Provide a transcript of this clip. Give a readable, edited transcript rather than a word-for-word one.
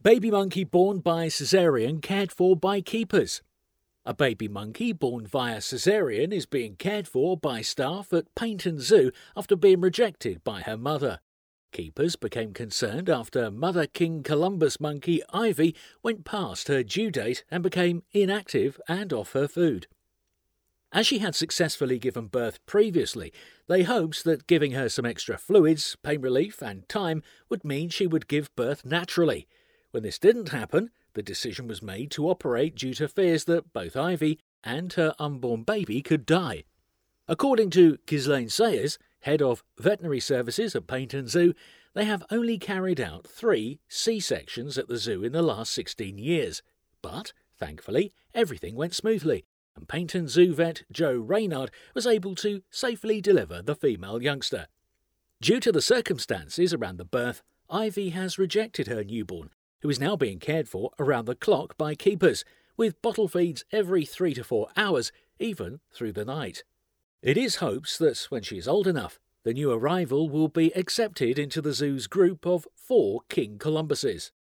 Baby monkey born by caesarean cared for by keepers. A baby monkey born via caesarean is being cared for by staff at Paignton Zoo after being rejected by her mother. Keepers became concerned after mother King Columbus monkey Ivy went past her due date and became inactive and off her food. As she had successfully given birth previously, they hoped that giving her some extra fluids, pain relief and time would mean she would give birth naturally. When this didn't happen, the decision was made to operate due to fears that both Ivy and her unborn baby could die. According to Ghislaine Sayers, head of veterinary services at Paignton Zoo, they have only carried out 3 C-sections at the zoo in the last 16 years. But, thankfully, everything went smoothly, and Paignton Zoo vet Joe Reynard was able to safely deliver the female youngster. Due to the circumstances around the birth, Ivy has rejected her newborn, who is now being cared for around the clock by keepers, with bottle feeds every 3 to 4 hours, even through the night. It is hoped that when she is old enough, the new arrival will be accepted into the zoo's group of 4 King Columbuses.